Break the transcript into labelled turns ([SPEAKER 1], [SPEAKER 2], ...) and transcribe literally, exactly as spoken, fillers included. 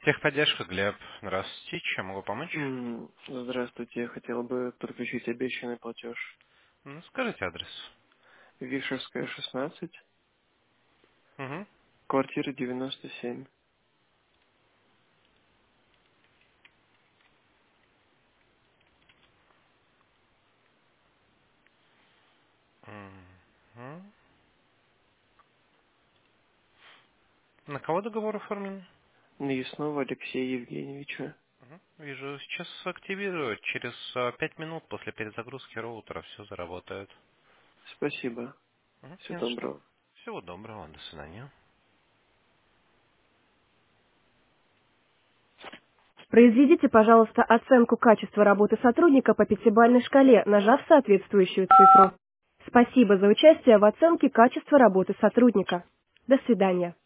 [SPEAKER 1] Техподдержка, Глеб. Здравствуйте. Чем могу помочь?
[SPEAKER 2] М, Здравствуйте, я хотел бы подключить обещанный платеж.
[SPEAKER 1] Ну, скажите адрес.
[SPEAKER 2] Вишерская, шестнадцать,
[SPEAKER 1] Угу.
[SPEAKER 2] квартира девяносто семь.
[SPEAKER 1] Мгм. На кого договор оформлен?
[SPEAKER 2] Наяснова Алексея Евгеньевича.
[SPEAKER 1] Мгм. Вижу, сейчас активируют. Через а, пять минут после перезагрузки роутера все заработает.
[SPEAKER 2] Спасибо.
[SPEAKER 1] Мгм.
[SPEAKER 2] Всего
[SPEAKER 1] Не за что.
[SPEAKER 2] доброго.
[SPEAKER 1] Всего доброго. До свидания.
[SPEAKER 3] Произведите, пожалуйста, оценку качества работы сотрудника по пятибалльной шкале, нажав соответствующую цифру. Спасибо за участие в оценке качества работы сотрудника. До свидания.